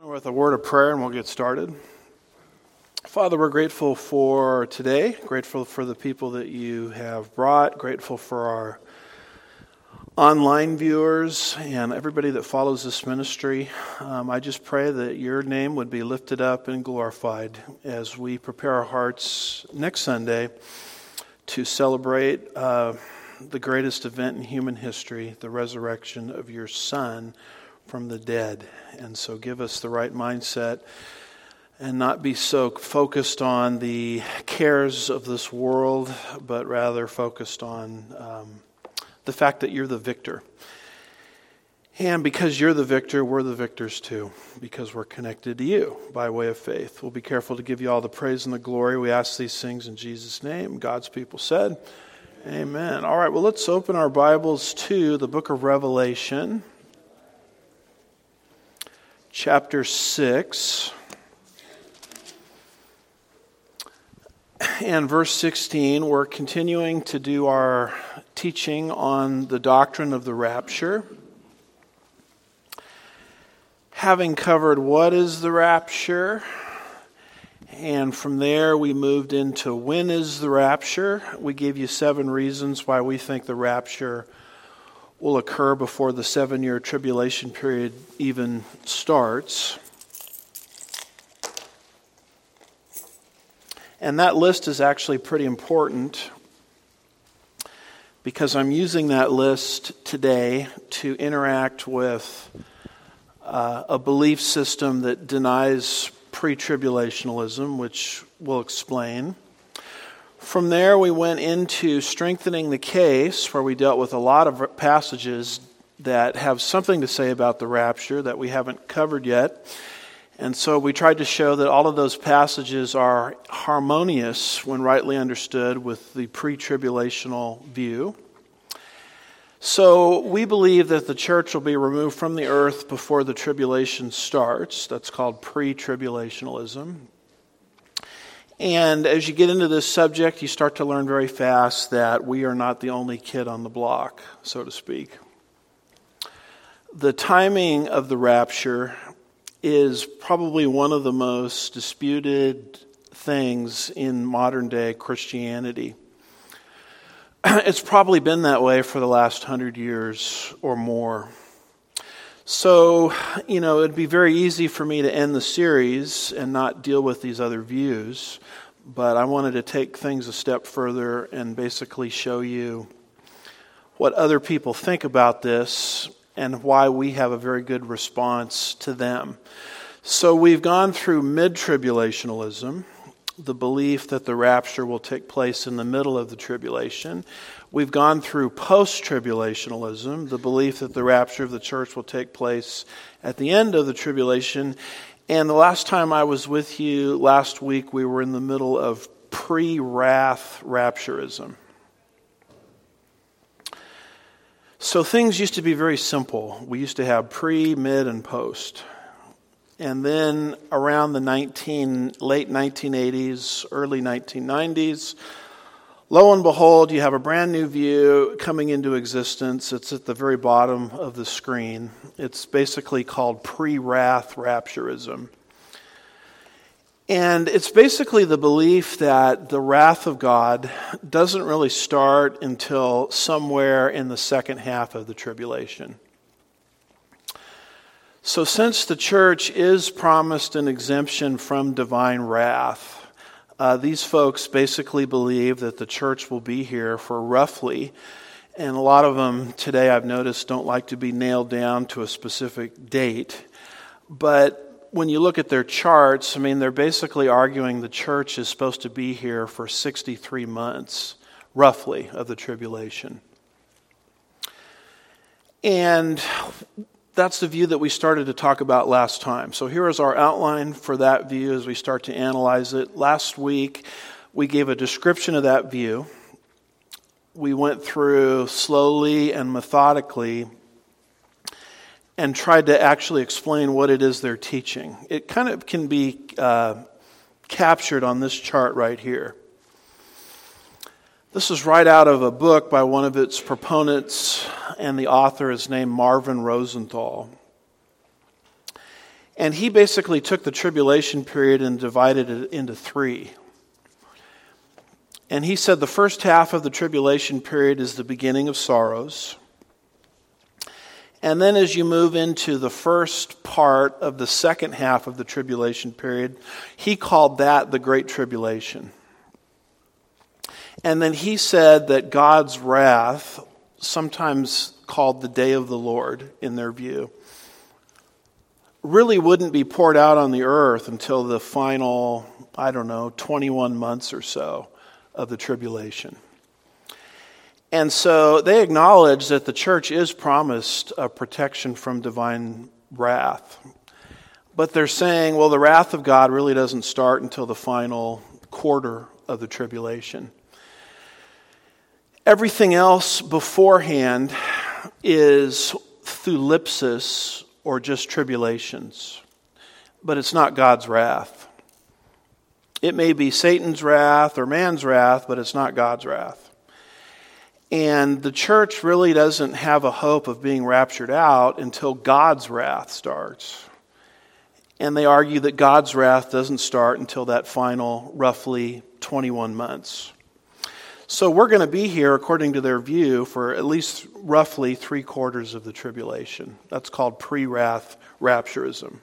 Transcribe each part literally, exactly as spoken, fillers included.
With a word of prayer and we'll get started. Father, we're grateful for today, grateful for the people that you have brought, grateful for our online viewers and everybody that follows this ministry. Um, I just pray that your name would be lifted up and glorified as we prepare our hearts next Sunday to celebrate uh, the greatest event in human history, the resurrection of your Son from the dead. And so give us the right mindset and not be so focused on the cares of this world, but rather focused on um, the fact that you're the victor. And because you're the victor, we're the victors too, because we're connected to you by way of faith. We'll be careful to give you all the praise and the glory. We ask these things in Jesus' name. God's people said, amen. All right, well, let's open our Bibles to the book of Revelation. Chapter six, and verse sixteen, we're continuing to do our teaching on the doctrine of the rapture. Having covered what is the rapture, and from there we moved into when is the rapture. We gave you seven reasons why we think the rapture will occur before the seven-year tribulation period even starts. And that list is actually pretty important because I'm using that list today to interact with uh, a belief system that denies pre-tribulationalism, which we'll explain. From there, we went into strengthening the case, where we dealt with a lot of passages that have something to say about the rapture that we haven't covered yet. And so we tried to show that all of those passages are harmonious when rightly understood with the pre-tribulational view. So we believe that the church will be removed from the earth before the tribulation starts. That's called pre-tribulationalism. And as you get into this subject, you start to learn very fast that we are not the only kid on the block, so to speak. The timing of the rapture is probably one of the most disputed things in modern day Christianity. It's probably been that way for the last hundred years or more. So, you know, it'd be very easy for me to end the series and not deal with these other views, but I wanted to take things a step further and basically show you what other people think about this and why we have a very good response to them. So we've gone through mid-tribulationalism, the belief that the rapture will take place in the middle of the tribulation. We've gone through post-tribulationalism, the belief that the rapture of the church will take place at the end of the tribulation. And the last time I was with you, last week, we were in the middle of pre-wrath rapturism. So things used to be very simple. We used to have pre, mid, and post. And then around the nineteen, late nineteen eighties, early nineteen nineties, lo and behold, you have a brand new view coming into existence. It's at the very bottom of the screen. It's basically called pre-wrath rapturism. And it's basically the belief that the wrath of God doesn't really start until somewhere in the second half of the tribulation. So since the church is promised an exemption from divine wrath, uh, these folks basically believe that the church will be here for roughly, and a lot of them today I've noticed don't like to be nailed down to a specific date, but when you look at their charts, I mean, they're basically arguing the church is supposed to be here for sixty-three months, roughly, of the tribulation. And that's the view that we started to talk about last time. So here is our outline for that view as we start to analyze it. Last week, we gave a description of that view. We went through slowly and methodically and tried to actually explain what it is they're teaching. It kind of can be uh, captured on this chart right here. This is right out of a book by one of its proponents, and the author is named Marvin Rosenthal. And he basically took the tribulation period and divided it into three. And he said the first half of the tribulation period is the beginning of sorrows. And then as you move into the first part of the second half of the tribulation period, he called that the Great Tribulation. And then he said that God's wrath, sometimes called the Day of the Lord in their view, really wouldn't be poured out on the earth until the final, I don't know, twenty-one months or so of the tribulation. And so they acknowledge that the church is promised a protection from divine wrath. But they're saying, well, the wrath of God really doesn't start until the final quarter of the tribulation. Everything else beforehand is thlipsis, or just tribulations. But it's not God's wrath. It may be Satan's wrath or man's wrath, but it's not God's wrath. And the church really doesn't have a hope of being raptured out until God's wrath starts. And they argue that God's wrath doesn't start until that final roughly twenty-one months. So we're going to be here, according to their view, for at least roughly three quarters of the tribulation. That's called pre-wrath rapturism.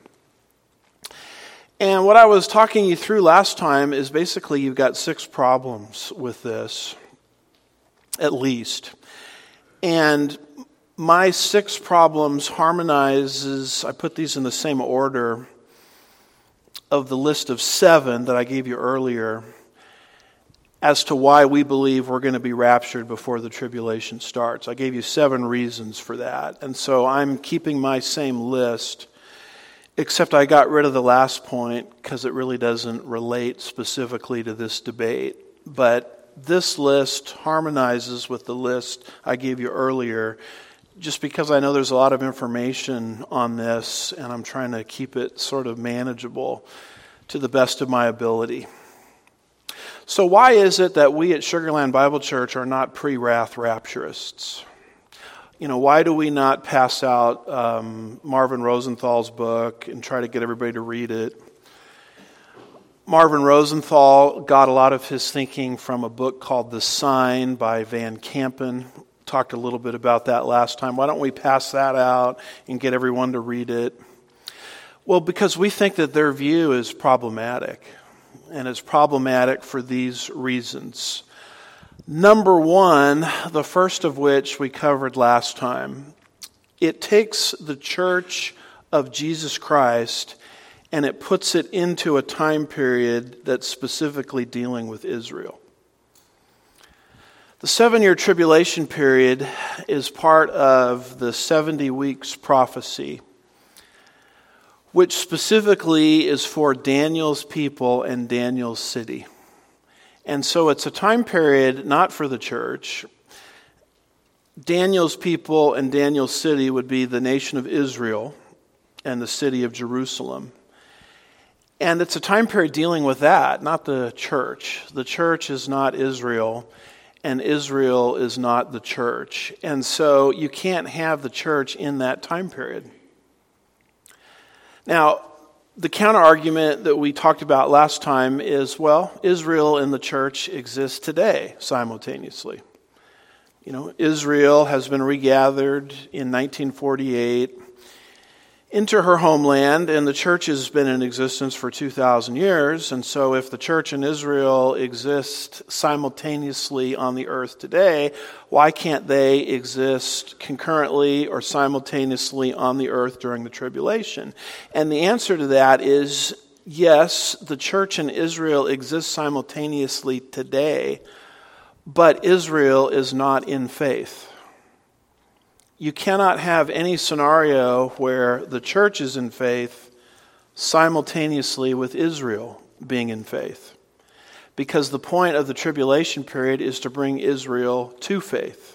And what I was talking you through last time is basically you've got six problems with this, at least. And my six problems harmonizes, I put these in the same order of the list of seven that I gave you earlier, as to why we believe we're going to be raptured before the tribulation starts. I gave you seven reasons for that. And so I'm keeping my same list, except I got rid of the last point because it really doesn't relate specifically to this debate. But this list harmonizes with the list I gave you earlier, just because I know there's a lot of information on this, and I'm trying to keep it sort of manageable to the best of my ability. So why is it that we at Sugarland Bible Church are not pre-wrath rapturists? You know, why do we not pass out um, Marvin Rosenthal's book and try to get everybody to read it? Marvin Rosenthal got a lot of his thinking from a book called The Sign by Van Kampen. Talked a little bit about that last time. Why don't we pass that out and get everyone to read it? Well, because we think that their view is problematic. And it's problematic for these reasons. Number one, the first of which we covered last time, it takes the church of Jesus Christ and it puts it into a time period that's specifically dealing with Israel. The seven-year tribulation period is part of the seventy weeks prophecy, which specifically is for Daniel's people and Daniel's city. And so it's a time period not for the church. Daniel's people and Daniel's city would be the nation of Israel and the city of Jerusalem. And it's a time period dealing with that, not the church. The church is not Israel, and Israel is not the church. And so you can't have the church in that time period. Now, the counter-argument that we talked about last time is, well, Israel and the church exist today simultaneously. You know, Israel has been regathered in nineteen forty-eight into her homeland, and the church has been in existence for two thousand years. And so if the church and Israel exist simultaneously on the earth today, why can't they exist concurrently or simultaneously on the earth during the tribulation? And the answer to that is yes, the church and Israel exist simultaneously today, but Israel is not in faith. You cannot have any scenario where the church is in faith simultaneously with Israel being in faith. Because the point of the tribulation period is to bring Israel to faith.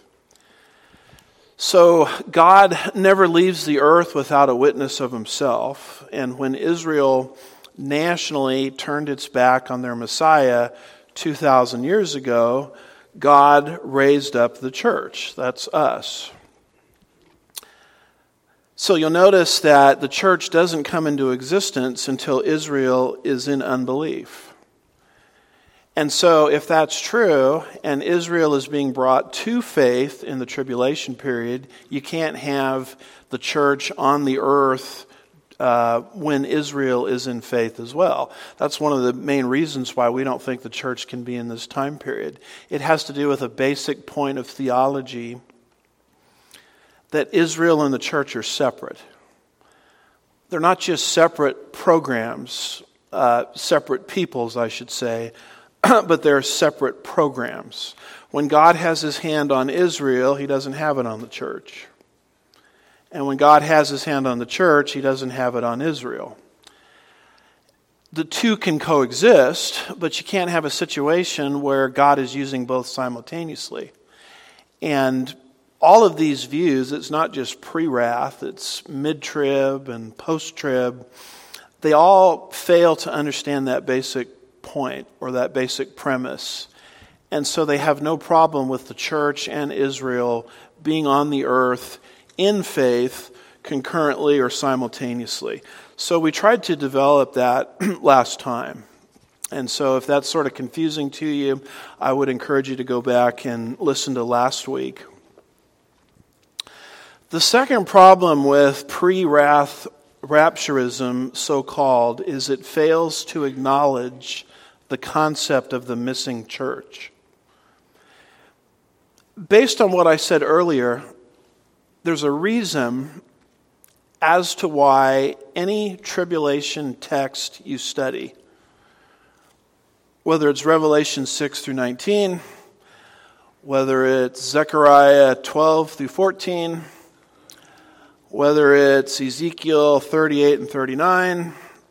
So God never leaves the earth without a witness of himself. And when Israel nationally turned its back on their Messiah two thousand years ago, God raised up the church. That's us. So you'll notice that the church doesn't come into existence until Israel is in unbelief. And so if that's true, and Israel is being brought to faith in the tribulation period, you can't have the church on the earth uh, when Israel is in faith as well. That's one of the main reasons why we don't think the church can be in this time period. It has to do with a basic point of theology that Israel and the church are separate. They're not just separate programs, uh, separate peoples, I should say, but they're separate programs. When God has his hand on Israel, he doesn't have it on the church. And when God has his hand on the church, he doesn't have it on Israel. The two can coexist, but you can't have a situation where God is using both simultaneously. And all of these views, it's not just pre-wrath, it's mid-trib and post-trib, they all fail to understand that basic point or that basic premise. And so they have no problem with the church and Israel being on the earth in faith concurrently or simultaneously. So we tried to develop that last time. And so if that's sort of confusing to you, I would encourage you to go back and listen to last week. The second problem with pre-wrath rapturism, so-called, is it fails to acknowledge the concept of the missing church. Based on what I said earlier, there's a reason as to why any tribulation text you study, whether it's Revelation six through nineteen, whether it's Zechariah twelve through fourteen, whether it's Ezekiel thirty-eight and thirty-nine,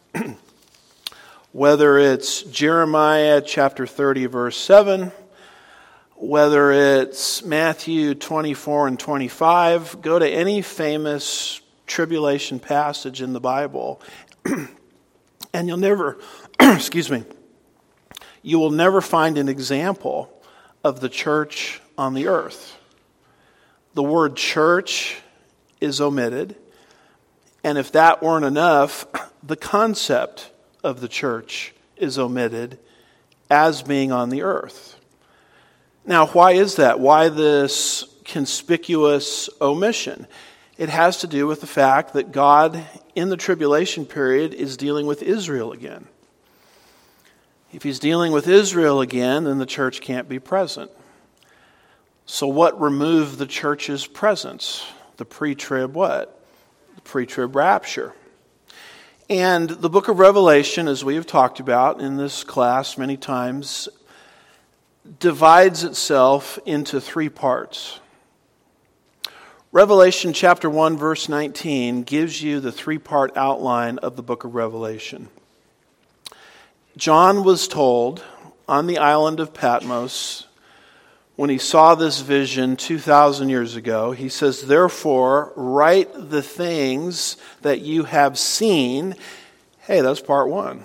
whether it's Jeremiah chapter thirty, verse seven, whether it's Matthew twenty-four and twenty-five, go to any famous tribulation passage in the Bible, and you'll never, excuse me, you will never find an example of the church on the earth. The word church is omitted, and if that weren't enough, the concept of the church is omitted as being on the earth. Now, why is that? Why this conspicuous omission? It has to do with the fact that God, in the tribulation period, is dealing with Israel again. If he's dealing with Israel again, then the church can't be present. So what removed the church's presence? The pre-trib what? The pre-trib rapture. And the book of Revelation, as we have talked about in this class many times, divides itself into three parts. Revelation chapter one, verse nineteen gives you the three-part outline of the book of Revelation. John was told on the island of Patmos, when he saw this vision two thousand years ago, he says, "Therefore, write the things that you have seen." Hey, that's part one.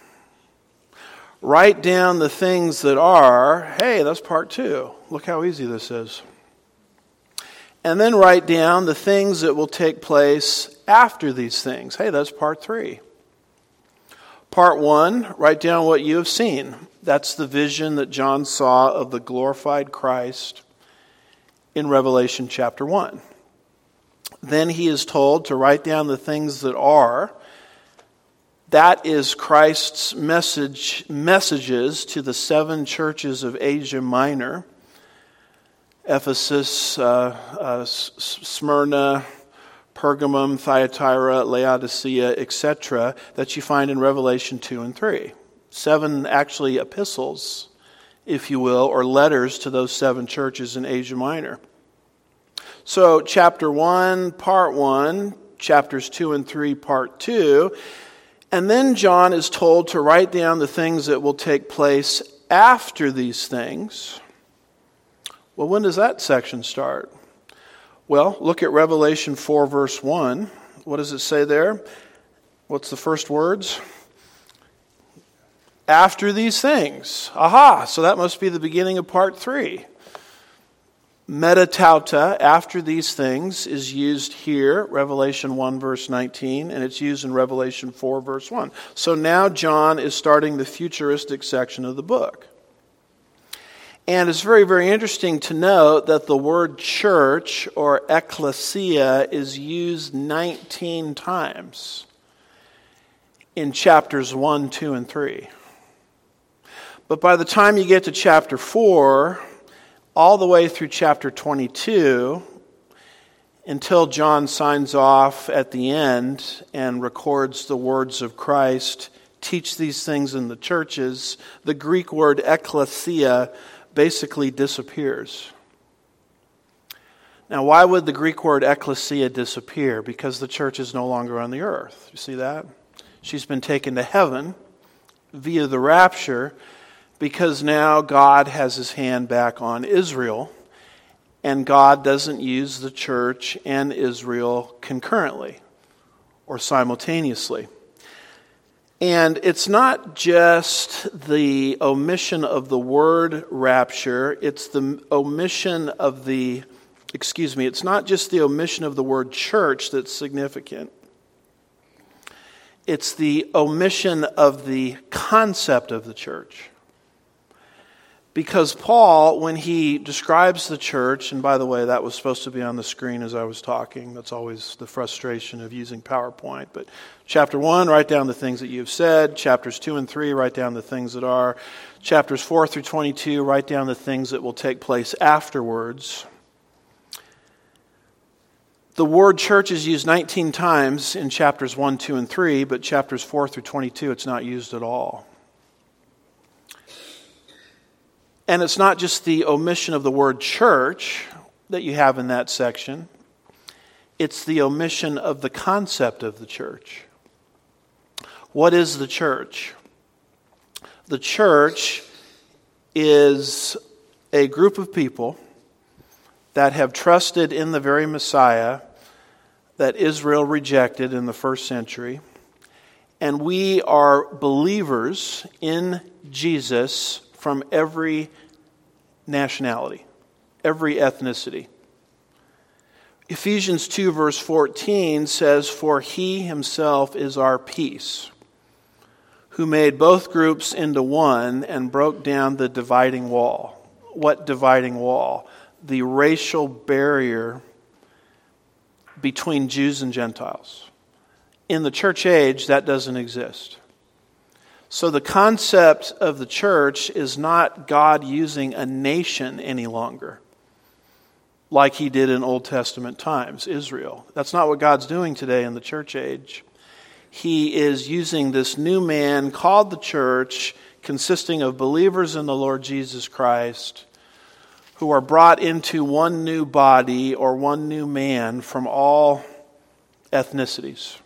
Write down the things that are. Hey, that's part two. Look how easy this is. And then write down the things that will take place after these things. Hey, that's part three. Part one, write down what you have seen. That's the vision that John saw of the glorified Christ in Revelation chapter one. Then he is told to write down the things that are. That is Christ's message, messages to the seven churches of Asia Minor. Ephesus, uh, uh, Smyrna, Pergamum, Thyatira, Laodicea, et cetera, that you find in Revelation two and three. Seven actually epistles, if you will, or letters to those seven churches in Asia Minor. So chapter one, part one, chapters two and three, part two, and then John is told to write down the things that will take place after these things. Well, when does that section start? Well, look at Revelation four, verse one. What does it say there? What's the first words? After these things. Aha, so that must be the beginning of part three. Metatauta, after these things, is used here, Revelation one, verse nineteen, and it's used in Revelation four, verse one. So now John is starting the futuristic section of the book. And it's very, very interesting to note that the word church or ecclesia is used nineteen times in chapters one, two, and three. But by the time you get to chapter four, all the way through chapter twenty-two, until John signs off at the end and records the words of Christ, teach these things in the churches, the Greek word ecclesia basically disappears. Now, why would the Greek word ecclesia disappear? Because the church is no longer on the earth. You see that? She's been taken to heaven via the rapture, because now God has his hand back on Israel, and God doesn't use the church and Israel concurrently or simultaneously. And it's not just the omission of the word rapture, it's the omission of the, excuse me, it's not just the omission of the word church that's significant. It's the omission of the concept of the church. Because Paul, when he describes the church, and by the way, that was supposed to be on the screen as I was talking. That's always the frustration of using PowerPoint. But chapter one, write down the things that you've said. Chapters two and three, write down the things that are. Chapters four through twenty-two, write down the things that will take place afterwards. The word church is used nineteen times in chapters one, two, and three, but chapters four through twenty-two, it's not used at all. And it's not just the omission of the word church that you have in that section. It's the omission of the concept of the church. What is the church? The church is a group of people that have trusted in the very Messiah that Israel rejected in the first century. And we are believers in Jesus from every nationality, every ethnicity. Ephesians two verse fourteen says, "For he himself is our peace, who made both groups into one and broke down the dividing wall." What dividing wall? The racial barrier between Jews and Gentiles. In the church age, that doesn't exist. So the concept of the church is not God using a nation any longer, like he did in Old Testament times, Israel. That's not what God's doing today in the church age. He is using this new man called the church, consisting of believers in the Lord Jesus Christ, who are brought into one new body or one new man from all ethnicities.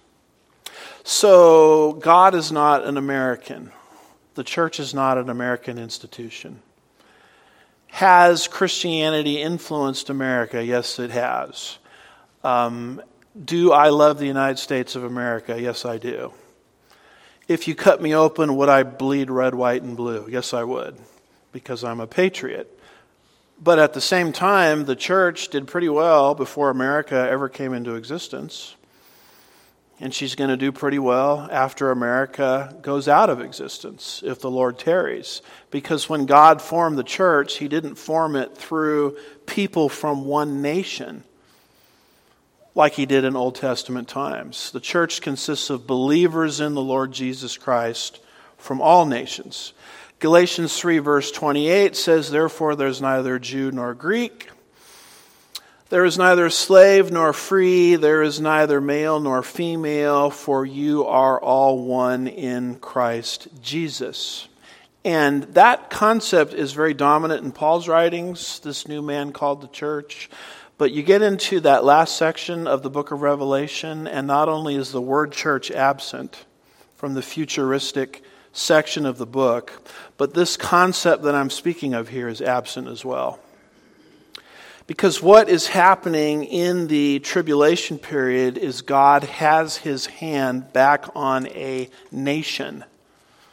So God is not an American. The church is not an American institution. Has Christianity influenced America? Yes, it has. Um, do I love the United States of America? Yes, I do. If you cut me open, would I bleed red, white, and blue? Yes, I would, because I'm a patriot. But at the same time, the church did pretty well before America ever came into existence. And she's going to do pretty well after America goes out of existence, if the Lord tarries. Because when God formed the church, he didn't form it through people from one nation, like he did in Old Testament times. The church consists of believers in the Lord Jesus Christ from all nations. Galatians three verse twenty-eight says, "Therefore there's neither Jew nor Greek. There is neither slave nor free. There is neither male nor female, for you are all one in Christ Jesus." And that concept is very dominant in Paul's writings, this new man called the church. But you get into that last section of the book of Revelation, and not only is the word church absent from the futuristic section of the book, but this concept that I'm speaking of here is absent as well. Because what is happening in the tribulation period is God has his hand back on a nation.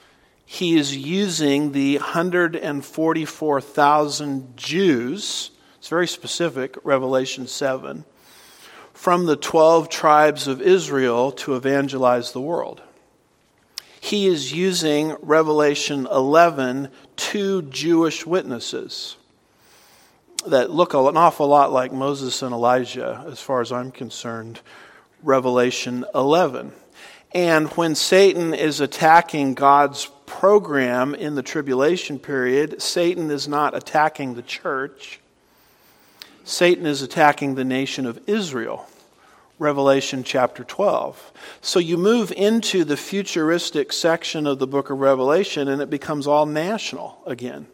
He is using the one hundred forty-four thousand Jews It's very specific, Revelation seven. From the twelve tribes of Israel to evangelize the world. He is using Revelation eleven, two Jewish witnesses that look an awful lot like Moses and Elijah, as far as I'm concerned. Revelation eleven. And when Satan is attacking God's program in the tribulation period, Satan is not attacking the church. Satan is attacking the nation of Israel. Revelation chapter twelve. So you move into the futuristic section of the book of Revelation and it becomes all national again.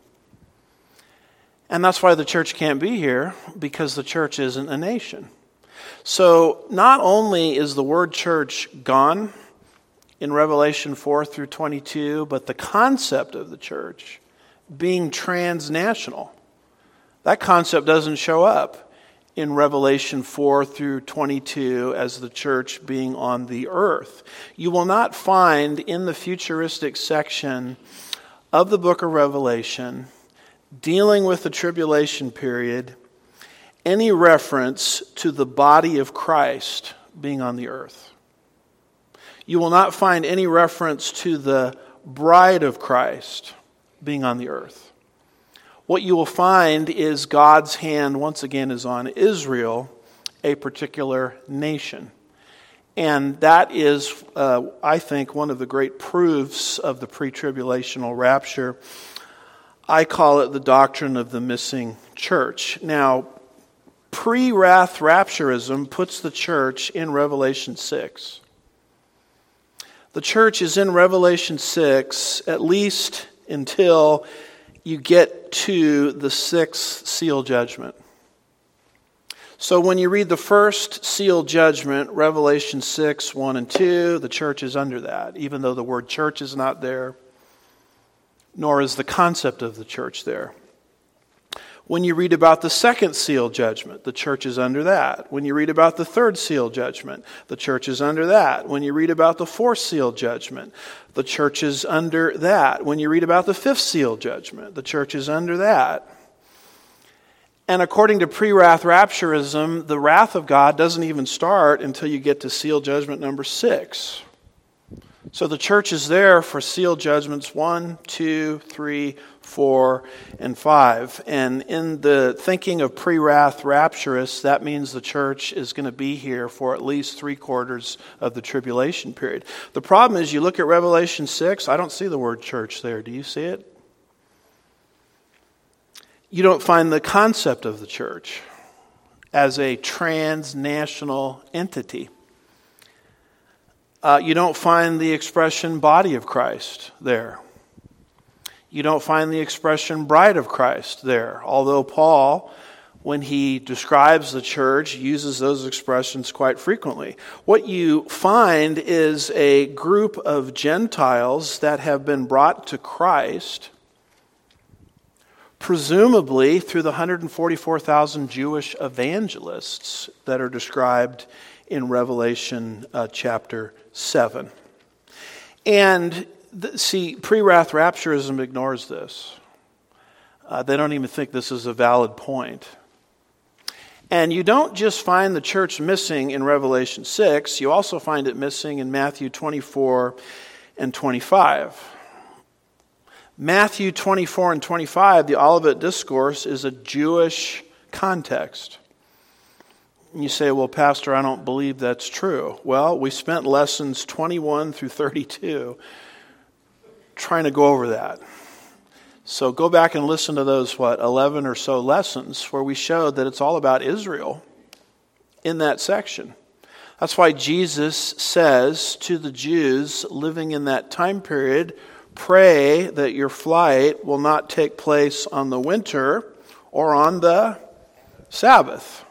And that's why the church can't be here, because the church isn't a nation. So not only is the word church gone in Revelation four through twenty-two, but the concept of the church being transnational, that concept doesn't show up in Revelation four through twenty-two as the church being on the earth. You will not find in the futuristic section of the book of Revelation, dealing with the tribulation period, any reference to the body of Christ being on the earth. You will not find any reference to the bride of Christ being on the earth. What you will find is God's hand once again is on Israel, a particular nation. And that is, uh, I think, one of the great proofs of the pre-tribulational rapture. I call it the doctrine of the missing church. Now, pre-wrath rapturism puts the church in Revelation six. The church is in Revelation six at least until you get to the sixth seal judgment. So when you read the first seal judgment, Revelation six, one and two, the church is under that, even though the word church is not there, nor is the concept of the church there. When you read about the second seal judgment, the church is under that. When you read about the third seal judgment, the church is under that. When you read about the fourth seal judgment, the church is under that. When you read about the fifth seal judgment, the church is under that. And according to pre-wrath rapturism, the wrath of God doesn't even start until you get to seal judgment number six. So the church is there for seal judgments one, two, three, four, and five. And in the thinking of pre-wrath rapturists, that means the church is going to be here for at least three quarters of the tribulation period. The problem is you look at Revelation six, I don't see the word church there. Do you see it? You don't find the concept of the church as a transnational entity. Uh, you don't find the expression body of Christ there. You don't find the expression bride of Christ there. Although Paul, when he describes the church, uses those expressions quite frequently. What you find is a group of Gentiles that have been brought to Christ, presumably through the one hundred forty-four thousand Jewish evangelists that are described in Revelation uh, chapter seven. And the, see, pre-wrath rapturism ignores this. Uh, they don't even think this is a valid point. And you don't just find the church missing in Revelation six, you also find it missing in Matthew twenty-four and twenty-five. Matthew twenty-four and twenty-five, the Olivet Discourse, is a Jewish context. You say, well, Pastor, I don't believe that's true. Well, we spent lessons twenty-one through thirty-two trying to go over that. So go back and listen to those, what, eleven or so lessons where we showed that it's all about Israel in that section. That's why Jesus says to the Jews living in that time period, pray that your flight will not take place on the winter or on the Sabbath.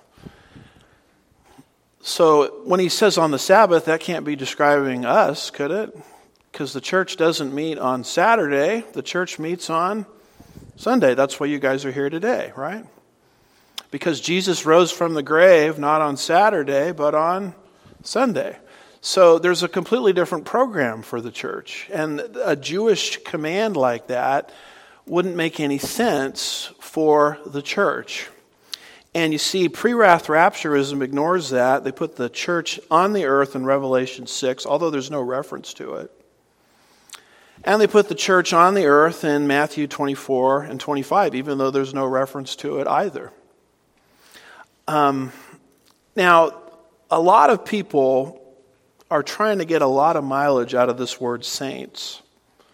So when he says on the Sabbath, that can't be describing us, could it? Because the church doesn't meet on Saturday. The church meets on Sunday. That's why you guys are here today, right? Because Jesus rose from the grave not on Saturday, but on Sunday. So there's a completely different program for the church. And a Jewish command like that wouldn't make any sense for the church. And you see, pre-wrath rapturism ignores that. They put the church on the earth in Revelation six, although there's no reference to it. And they put the church on the earth in Matthew twenty-four and twenty-five, even though there's no reference to it either. Um, now, a lot of people are trying to get a lot of mileage out of this word saints.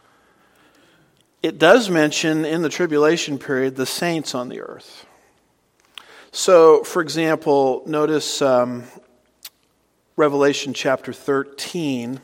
It does mention in the tribulation period the saints on the earth. So, for example, notice um, Revelation chapter thirteen.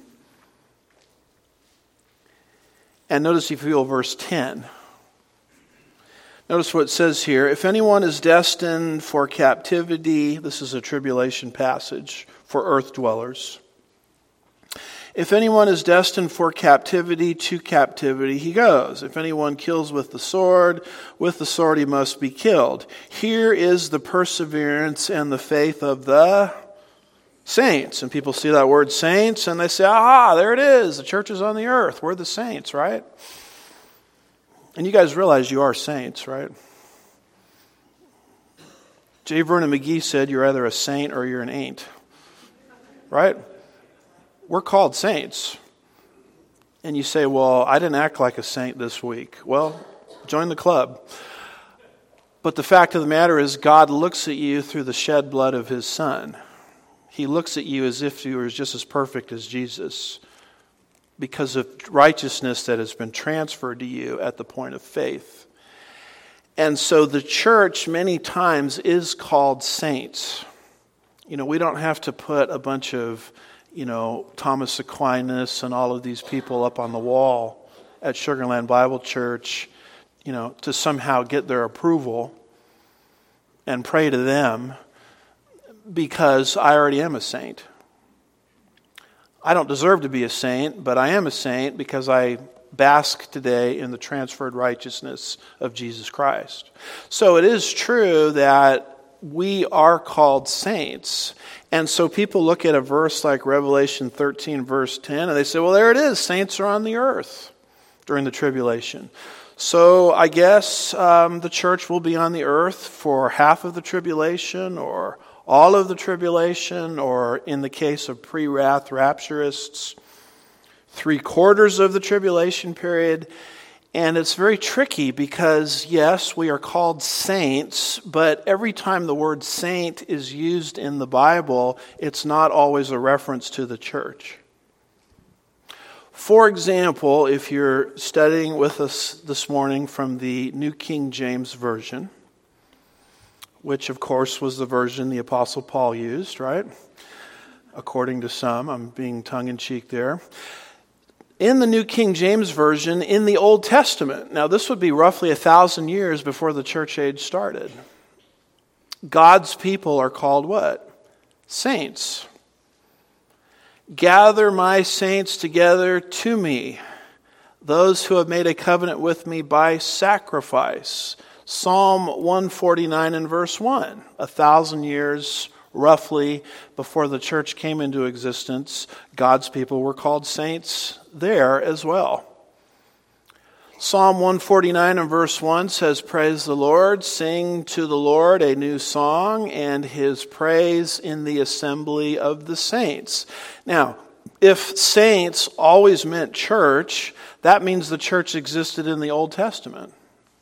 And notice if you will verse ten. Notice what it says here. If anyone is destined for captivity, this is a tribulation passage for earth dwellers. If anyone is destined for captivity, to captivity he goes. If anyone kills with the sword, with the sword he must be killed. Here is the perseverance and the faith of the saints. And people see that word saints and they say, aha, there it is. The church is on the earth. We're the saints, right? And you guys realize you are saints, right? J. Vernon McGee said you're either a saint or you're an ain't. Right? We're called saints. And you say, well, I didn't act like a saint this week. Well, join the club. But the fact of the matter is God looks at you through the shed blood of his Son. He looks at you as if you were just as perfect as Jesus because of righteousness that has been transferred to you at the point of faith. And so the church many times is called saints. You know, we don't have to put a bunch of, you know, Thomas Aquinas and all of these people up on the wall at Sugar Land Bible Church, you know, to somehow get their approval and pray to them because I already am a saint. I don't deserve to be a saint, but I am a saint because I bask today in the transferred righteousness of Jesus Christ. So it is true that we are called saints. And so people look at a verse like Revelation thirteen, verse ten, and they say, well, there it is. Saints are on the earth during the tribulation. So I guess um, the church will be on the earth for half of the tribulation or all of the tribulation, or in the case of pre-wrath rapturists, three quarters of the tribulation period. And it's very tricky because, yes, we are called saints, but every time the word saint is used in the Bible, it's not always a reference to the church. For example, if you're studying with us this morning from the New King James Version, which of course was the version the Apostle Paul used, right? According to some, I'm being tongue-in-cheek there. In the New King James Version, in the Old Testament, now this would be roughly a thousand years before the church age started, God's people are called what? Saints. Gather my saints together to me, those who have made a covenant with me by sacrifice. Psalm one forty-nine and verse one, a thousand years roughly before the church came into existence, God's people were called saints there as well. Psalm one forty-nine and verse one says, praise the Lord, sing to the Lord a new song, and his praise in the assembly of the saints. Now, if saints always meant church, that means the church existed in the Old Testament.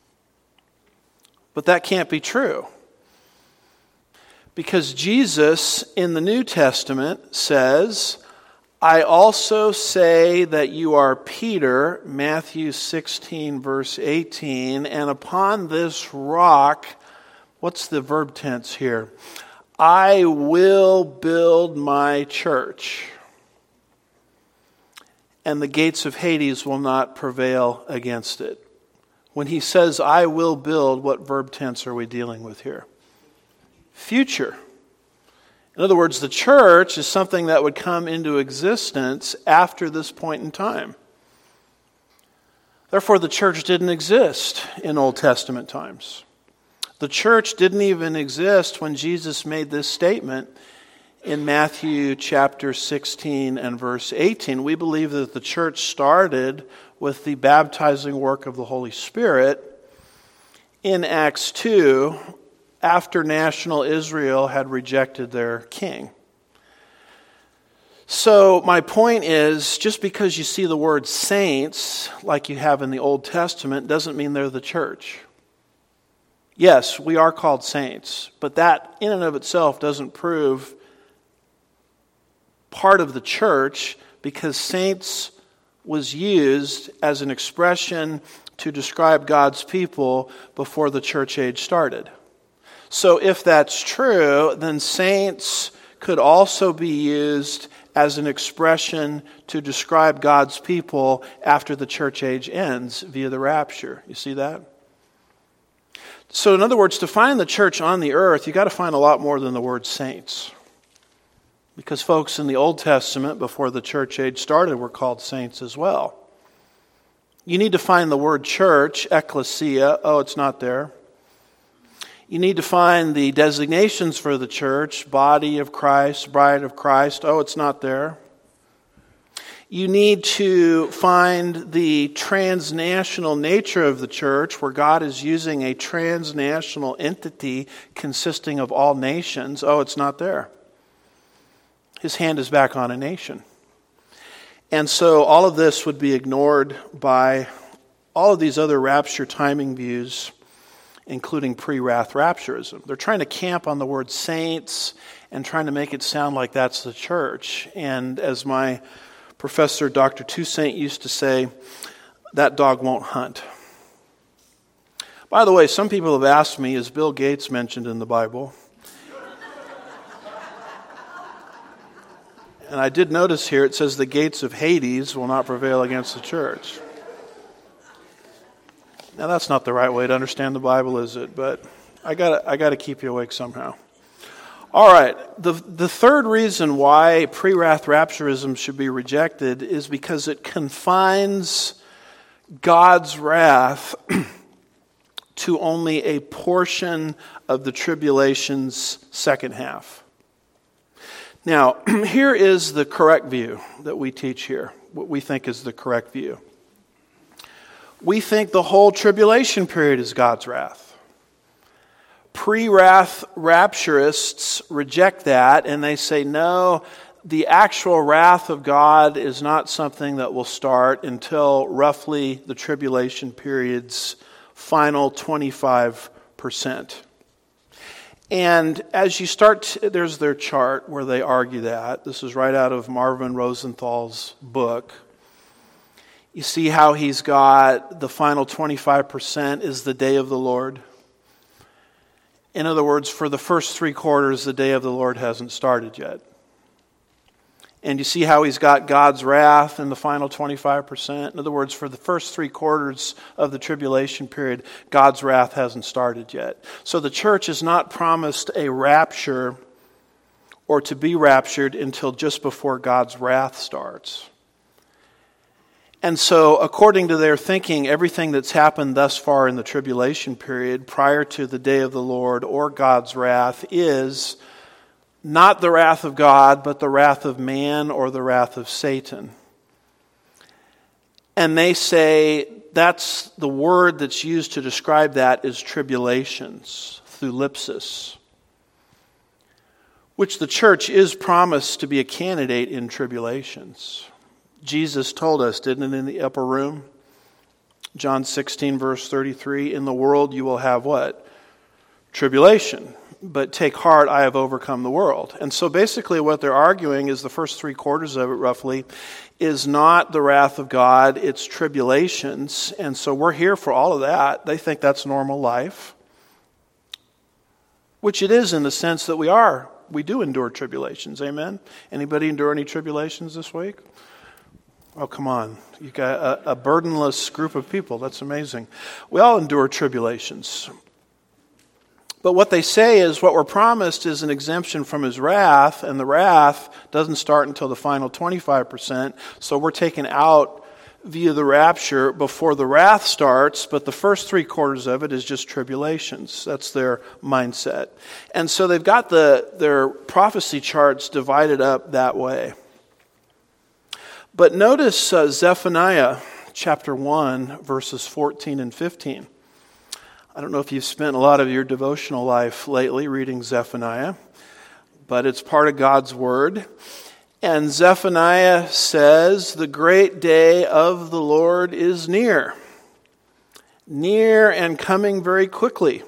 But that can't be true. Because Jesus in the New Testament says, I also say that you are Peter, Matthew sixteen, verse eighteen, and upon this rock, what's the verb tense here? I will build my church, and the gates of Hades will not prevail against it. When he says, I will build, what verb tense are we dealing with here? Future. In other words, the church is something that would come into existence after this point in time. Therefore, the church didn't exist in Old Testament times. The church didn't even exist when Jesus made this statement in Matthew chapter sixteen and verse eighteen. We believe that the church started with the baptizing work of the Holy Spirit in Acts two after national Israel had rejected their king. So my point is, just because you see the word saints, like you have in the Old Testament, doesn't mean they're the church. Yes, we are called saints, but that in and of itself doesn't prove part of the church, because saints was used as an expression to describe God's people before the church age started. So if that's true, then saints could also be used as an expression to describe God's people after the church age ends via the rapture. You see that? So in other words, to find the church on the earth, you got to find a lot more than the word saints. Because folks in the Old Testament, before the church age started, were called saints as well. You need to find the word church, ecclesia. Oh, it's not there. You need to find the designations for the church, body of Christ, bride of Christ. Oh, it's not there. You need to find the transnational nature of the church, where God is using a transnational entity consisting of all nations. Oh, it's not there. His hand is back on a nation. And so all of this would be ignored by all of these other rapture timing views, including pre-wrath rapturism. They're trying to camp on the word saints and trying to make it sound like that's the church. And as my professor, Doctor Toussaint, used to say, that dog won't hunt. By the way, some people have asked me, is Bill Gates mentioned in the Bible? And I did notice here it says the gates of Hades will not prevail against the church. Now that's not the right way to understand the Bible, is it? But I got I got to keep you awake somehow. All right, the the third reason why pre-wrath rapturism should be rejected is because it confines God's wrath to only a portion of the tribulation's second half. Now, here is the correct view that we teach here, what we think is the correct view. We think the whole tribulation period is God's wrath. Pre-wrath rapturists reject that, and they say, no, the actual wrath of God is not something that will start until roughly the tribulation period's final twenty-five percent. And as you start, to, there's their chart where they argue that. This is right out of Marvin Rosenthal's book. You see how he's got the final twenty-five percent is the day of the Lord. In other words, for the first three quarters, the day of the Lord hasn't started yet. And you see how he's got God's wrath in the final twenty-five percent? In other words, for the first three quarters of the tribulation period, God's wrath hasn't started yet. So the church is not promised a rapture or to be raptured until just before God's wrath starts. And so, according to their thinking, everything that's happened thus far in the tribulation period, prior to the day of the Lord or God's wrath, is not the wrath of God, but the wrath of man or the wrath of Satan. And they say that's the word that's used to describe that is tribulations, thulipsis, which the church is promised to be a candidate in tribulations. Jesus told us, didn't it, in the upper room? John sixteen, verse thirty-three, in the world you will have what? Tribulation. But take heart, I have overcome the world. And so basically what they're arguing is the first three quarters of it, roughly, is not the wrath of God, it's tribulations. And so we're here for all of that. They think that's normal life. Which it is in the sense that we are. We do endure tribulations. Amen? Anybody endure any tribulations this week? Oh, come on. You got a, a burdenless group of people. That's amazing. We all endure tribulations. But what they say is what we're promised is an exemption from his wrath, and the wrath doesn't start until the final twenty-five percent. So we're taken out via the rapture before the wrath starts, but the first three quarters of it is just tribulations. That's their mindset. And so they've got the their prophecy charts divided up that way. But notice uh, Zephaniah chapter one, verses fourteen and fifteen. I don't know if you've spent a lot of your devotional life lately reading Zephaniah, but it's part of God's Word. And Zephaniah says, the great day of the Lord is near, near and coming very quickly.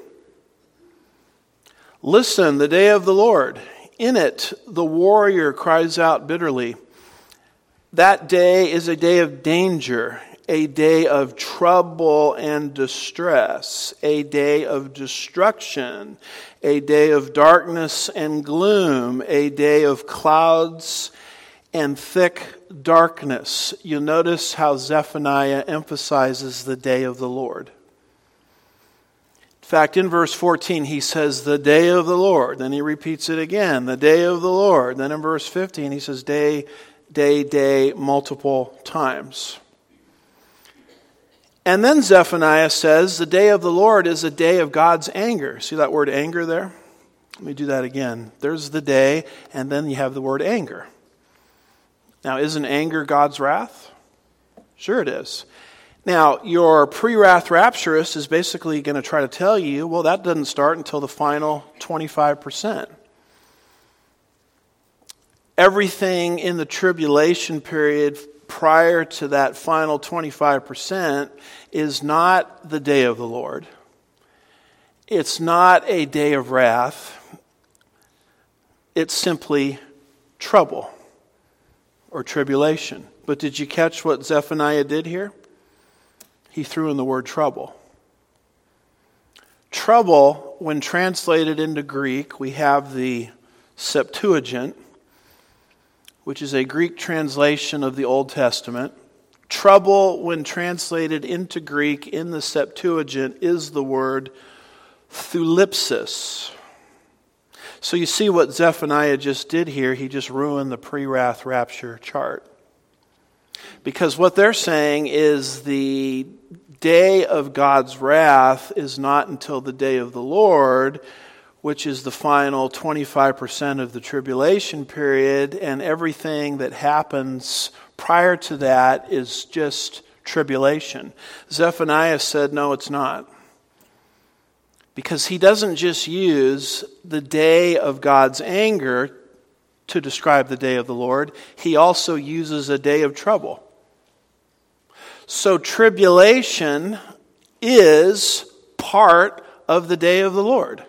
Listen, the day of the Lord. In it, the warrior cries out bitterly. That day is a day of danger, a day of trouble and distress, a day of destruction, a day of darkness and gloom, a day of clouds and thick darkness. You notice how Zephaniah emphasizes the day of the Lord. In fact, in verse fourteen, he says, the day of the Lord. Then he repeats it again, the day of the Lord. Then in verse fifteen, he says, day, day, day, multiple times. And then Zephaniah says, the day of the Lord is a day of God's anger. See that word anger there? Let me do that again. There's the day, and then you have the word anger. Now, isn't anger God's wrath? Sure it is. Now, your pre-wrath rapturist is basically going to try to tell you, well, that doesn't start until the final twenty-five percent. Everything in the tribulation period prior to that final twenty-five percent is not the day of the Lord. It's not a day of wrath. It's simply trouble or tribulation. But did you catch what Zephaniah did here? He threw in the word trouble. Trouble, when translated into Greek, we have the Septuagint, which is a Greek translation of the Old Testament. Trouble, when translated into Greek in the Septuagint, is the word thulipsis. So you see what Zephaniah just did here. He just ruined the pre-wrath rapture chart. Because what they're saying is the day of God's wrath is not until the day of the Lord, which is the final twenty-five percent of the tribulation period, and everything that happens prior to that is just tribulation. Zephaniah said, no, it's not. Because he doesn't just use the day of God's anger to describe the day of the Lord, he also uses a day of trouble. So tribulation is part of the day of the Lord.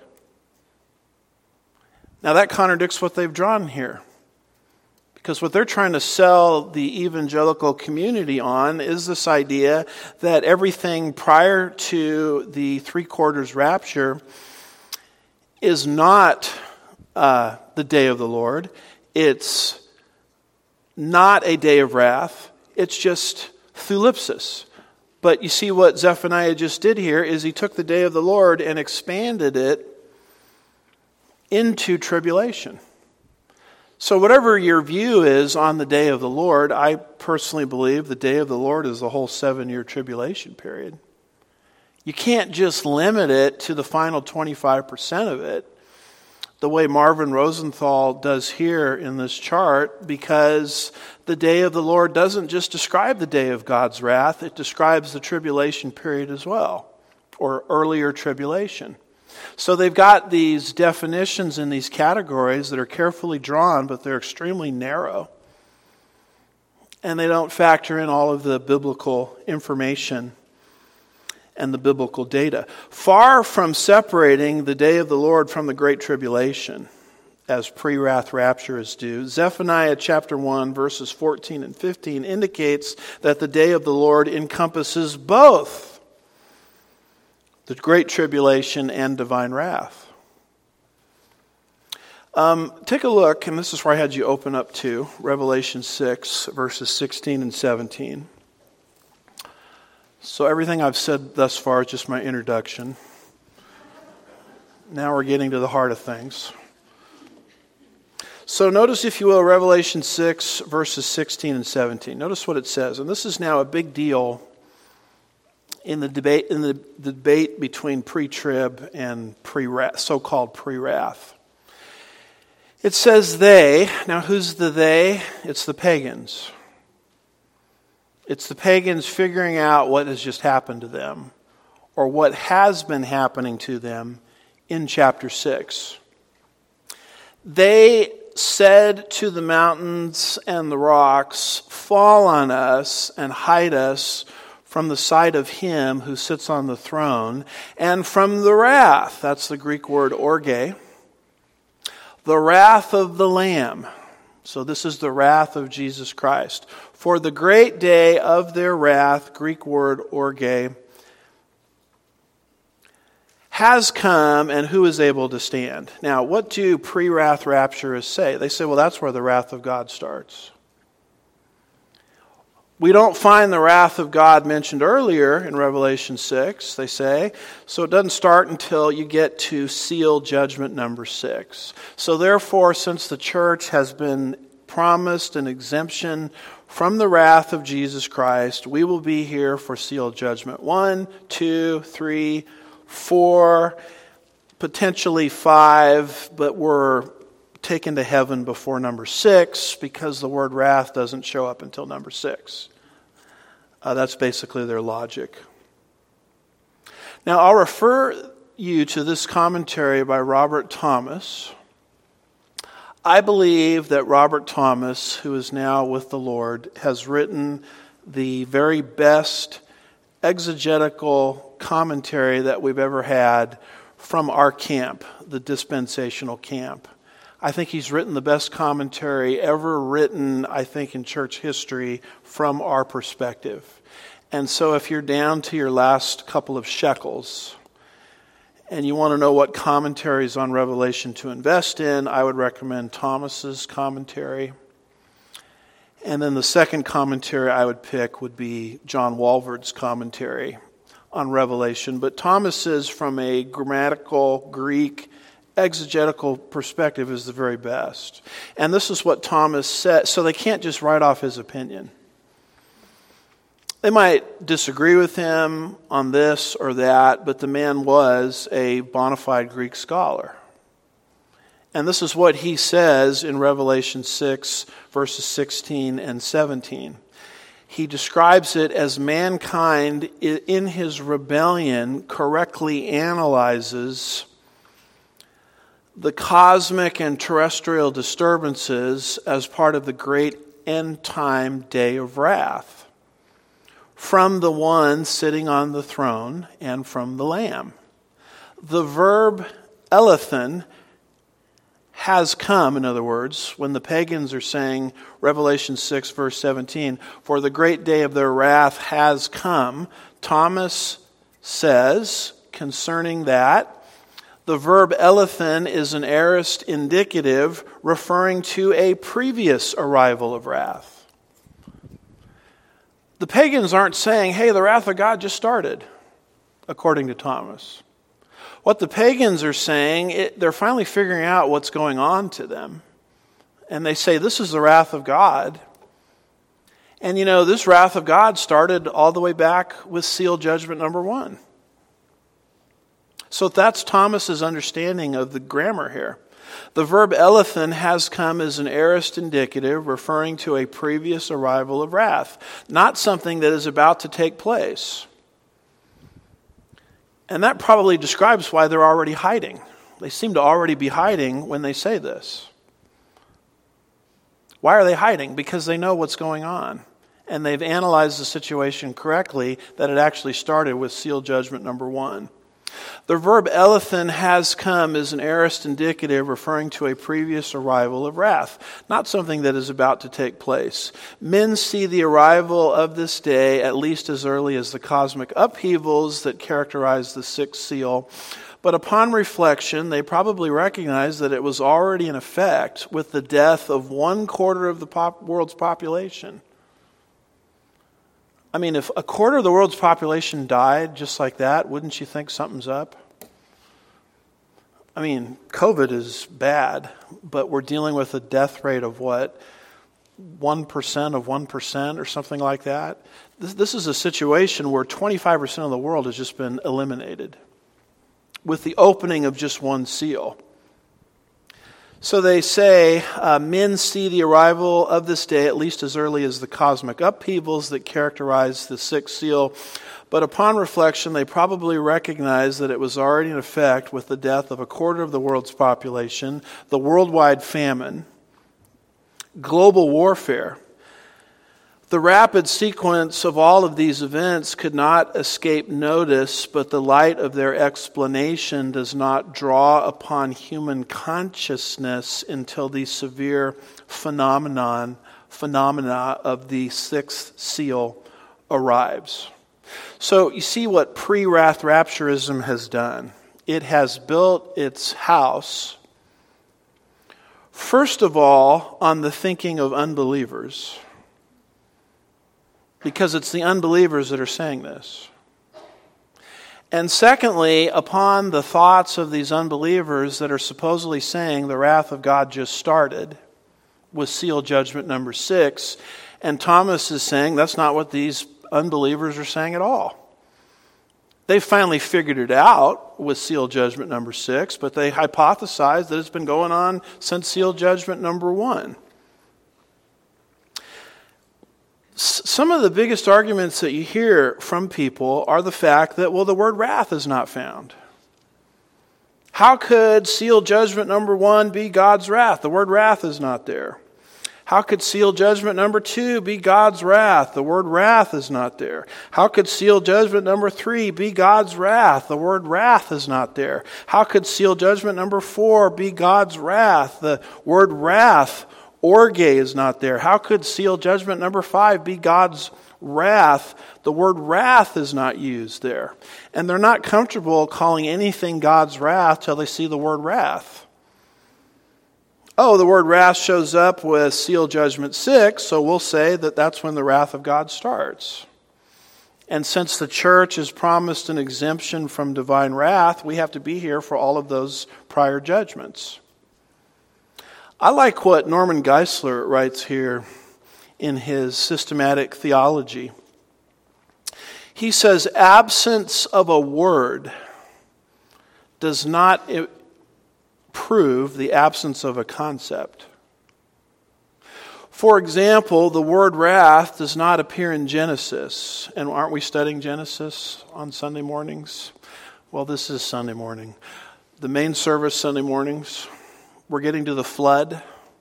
Now that contradicts what they've drawn here. Because what they're trying to sell the evangelical community on is this idea that everything prior to the three-quarters rapture is not uh, the day of the Lord. It's not a day of wrath. It's just thulipsis. But you see what Zephaniah just did here is he took the day of the Lord and expanded it into tribulation. So whatever your view is on the day of the Lord, I personally believe the day of the Lord is the whole seven-year tribulation period. You can't just limit it to the final twenty-five percent of it, the way Marvin Rosenthal does here in this chart, because the day of the Lord doesn't just describe the day of God's wrath, it describes the tribulation period as well, or earlier tribulation. So they've got these definitions in these categories that are carefully drawn, but they're extremely narrow. And they don't factor in all of the biblical information and the biblical data. Far from separating the day of the Lord from the Great Tribulation, as pre-wrath rapture is due, Zephaniah chapter one, verses fourteen and fifteen indicates that the day of the Lord encompasses both the Great Tribulation and divine wrath. Um, take a look, and this is where I had you open up to, Revelation six, verses sixteen and seventeen. So everything I've said thus far is just my introduction. Now we're getting to the heart of things. So notice, if you will, Revelation six, verses sixteen and seventeen. Notice what it says, and this is now a big deal in the debate in the, the debate between pre-trib and pre-wrath, so-called pre-wrath. It says they. Now who's the they? It's the pagans. It's the pagans figuring out what has just happened to them, or what has been happening to them in chapter six. They said to the mountains and the rocks, "Fall on us and hide us from the sight of him who sits on the throne, and from the wrath," that's the Greek word orge, "the wrath of the Lamb." So this is the wrath of Jesus Christ. "For the great day of their wrath," Greek word orge, "has come, and who is able to stand?" Now, what do pre-wrath rapturists say? They say, well, that's where the wrath of God starts. We don't find the wrath of God mentioned earlier in Revelation six, they say. So it doesn't start until you get to seal judgment number six. So therefore, since the church has been promised an exemption from the wrath of Jesus Christ, we will be here for seal judgment one, two, three, four, potentially five, but we're taken to heaven before number six because the word wrath doesn't show up until number six. Uh, that's basically their logic. Now, I'll refer you to this commentary by Robert Thomas. I believe that Robert Thomas, who is now with the Lord, has written the very best exegetical commentary that we've ever had from our camp, the dispensational camp. I think he's written the best commentary ever written, I think, in church history from our perspective. And so if you're down to your last couple of shekels and you want to know what commentaries on Revelation to invest in, I would recommend Thomas's commentary. And then the second commentary I would pick would be John Walvoord's commentary on Revelation. But Thomas's, from a grammatical, Greek, exegetical perspective, is the very best. And this is what Thomas said. So they can't just write off his opinion. They might disagree with him on this or that, but the man was a bona fide Greek scholar. And this is what he says in Revelation six, verses sixteen and seventeen. He describes it as mankind in his rebellion correctly analyzes the cosmic and terrestrial disturbances as part of the great end time day of wrath from the one sitting on the throne and from the Lamb. The verb elethen has come, in other words, when the pagans are saying, Revelation six, verse seventeen, "For the great day of their wrath has come," Thomas says concerning that, the verb elethen is an aorist indicative referring to a previous arrival of wrath. The pagans aren't saying, hey, the wrath of God just started, according to Thomas. What the pagans are saying, it, they're finally figuring out what's going on to them. And they say, this is the wrath of God. And you know, this wrath of God started all the way back with seal judgment number one. So that's Thomas's understanding of the grammar here. The verb elethen has come as an aorist indicative referring to a previous arrival of wrath, not something that is about to take place. And that probably describes why they're already hiding. They seem to already be hiding when they say this. Why are they hiding? Because they know what's going on. And they've analyzed the situation correctly, that it actually started with seal judgment number one. The verb elethen has come is an aorist indicative referring to a previous arrival of wrath, not something that is about to take place. Men see the arrival of this day at least as early as the cosmic upheavals that characterize the sixth seal, but upon reflection, they probably recognize that it was already in effect with the death of one quarter of the pop- world's population. I mean, if a quarter of the world's population died just like that, wouldn't you think something's up? I mean, COVID is bad, but we're dealing with a death rate of what? one percent of one percent or something like that? This, this is a situation where twenty-five percent of the world has just been eliminated with the opening of just one seal. So they say uh, men see the arrival of this day at least as early as the cosmic upheavals that characterize the sixth seal. But upon reflection, they probably recognize that it was already in effect with the death of a quarter of the world's population, the worldwide famine, global warfare. The rapid sequence of all of these events could not escape notice, but the light of their explanation does not draw upon human consciousness until the severe phenomenon, phenomena of the sixth seal arrives. So you see what pre-wrath rapturism has done. It has built its house, first of all, on the thinking of unbelievers. Because it's the unbelievers that are saying this. And secondly, upon the thoughts of these unbelievers that are supposedly saying the wrath of God just started with seal judgment number six. And Thomas is saying that's not what these unbelievers are saying at all. They finally figured it out with seal judgment number six, but they hypothesized that it's been going on since seal judgment number one. Some of the biggest arguments that you hear from people are the fact that, well, the word wrath is not found. How could seal judgment number one be God's wrath? The word wrath is not there. How could seal judgment number two be God's wrath? The word wrath is not there. How could seal judgment number three be God's wrath? The word wrath is not there. How could seal judgment number four be God's wrath? The word wrath, orge, is not there. How could seal judgment number five be God's wrath? The word wrath is not used there. And they're not comfortable calling anything God's wrath till they see the word wrath. Oh, the word wrath shows up with seal judgment six, so we'll say that that's when the wrath of God starts. And since the church is promised an exemption from divine wrath, we have to be here for all of those prior judgments. I like what Norman Geisler writes here in his systematic theology. He says, absence of a word does not prove the absence of a concept. For example, the word wrath does not appear in Genesis. And aren't we studying Genesis on Sunday mornings? Well, this is Sunday morning. The main service Sunday mornings, we're getting to the flood.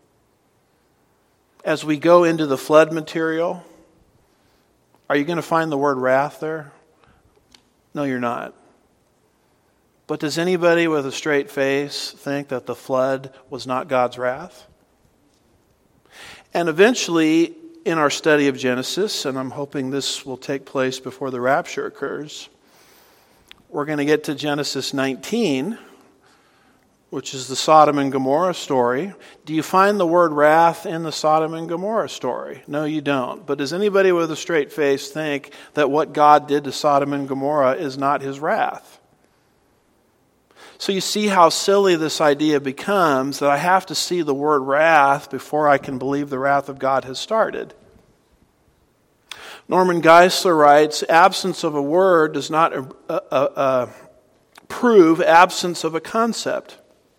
As we go into the flood material, are you going to find the word wrath there? No, you're not. But does anybody with a straight face think that the flood was not God's wrath? And eventually, in our study of Genesis, and I'm hoping this will take place before the rapture occurs, we're going to get to Genesis nineteen, which is the Sodom and Gomorrah story. Do you find the word wrath in the Sodom and Gomorrah story? No, you don't. But does anybody with a straight face think that what God did to Sodom and Gomorrah is not his wrath? So you see how silly this idea becomes, that I have to see the word wrath before I can believe the wrath of God has started. Norman Geisler writes, absence of a word does not uh, uh, uh, prove absence of a concept.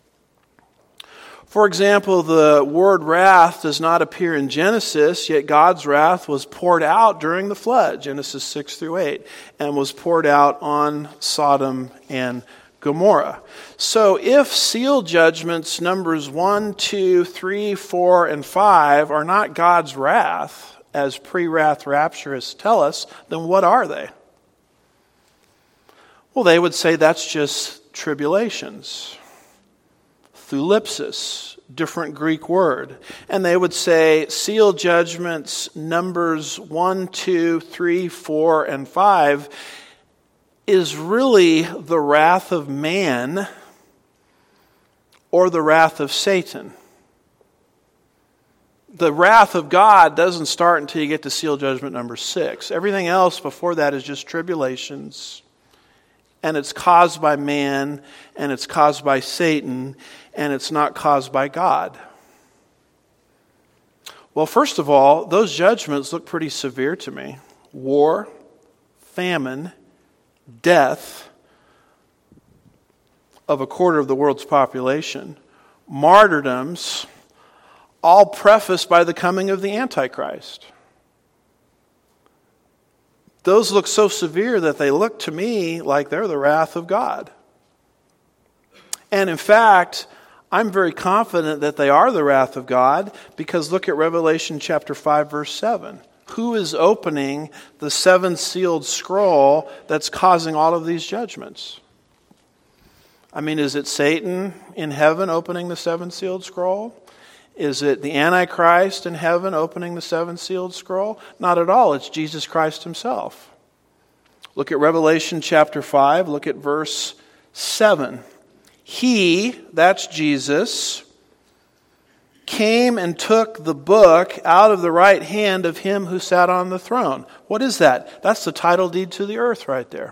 For example, the word wrath does not appear in Genesis, yet God's wrath was poured out during the flood, Genesis six through eight, and was poured out on Sodom and Gomorrah. So if seal judgments numbers one, two, three, four, and five are not God's wrath, as pre-wrath rapturists tell us, then what are they? Well, they would say that's just tribulations. Thulipsis, different Greek word. And they would say seal judgments numbers one, two, three, four, and five is really the wrath of man or the wrath of Satan. The wrath of God doesn't start until you get to seal judgment number six. Everything else before that is just tribulations. And it's caused by man, and it's caused by Satan, and it's not caused by God. Well, first of all, those judgments look pretty severe to me. War, famine, death of a quarter of the world's population. martyrdoms, all prefaced by the coming of the Antichrist. Those look so severe that they look to me like they're the wrath of God. And in fact, I'm very confident that they are the wrath of God, because look at Revelation chapter five, verse seven. Who is opening the seven sealed scroll that's causing all of these judgments? I mean, is it Satan in heaven opening the seven sealed scroll? Is it the Antichrist in heaven opening the seven sealed scroll? Not at all. It's Jesus Christ himself. Look at Revelation chapter five. Look at verse seven. He, that's Jesus, came and took the book out of the right hand of him who sat on the throne. What is that? That's the title deed to the earth right there.